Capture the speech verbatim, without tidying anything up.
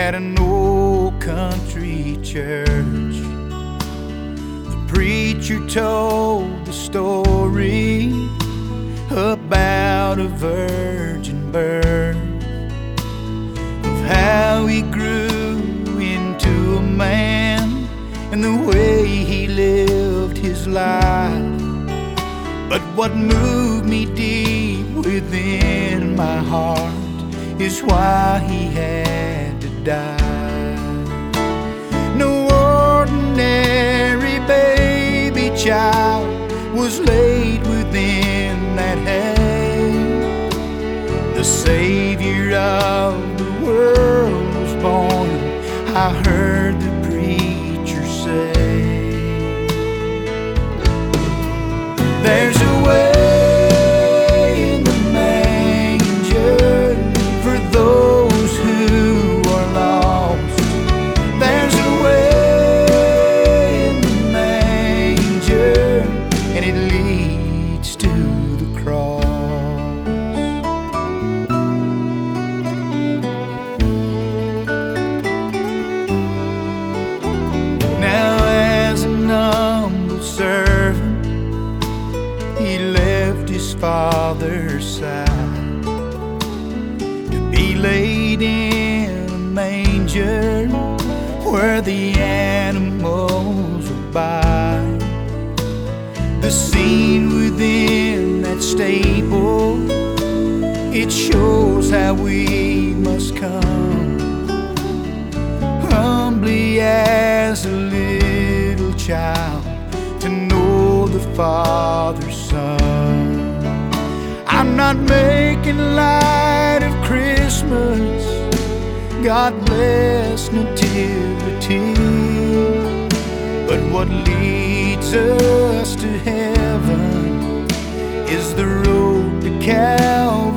at an old country church. The preacher told the story about a virgin birth, of how he grew into a man and the way he lived his life. But what moved me deep within my heart is why he had to die. No ordinary baby child was laid within that hay. The Savior of the world was born, I heard the preacher say. There's a way in the manger for those who are lost. There's a way in the manger, and it leads to the cross. Now as an humble servant, he left his father's side to be laid in a manger where the animals would bide. The scene within that stable, it shows how we must come humbly as a little child to know the Father's Son. I'm not making light of Christmas, God bless nativity, but what leads us to heaven is the road to Calvary.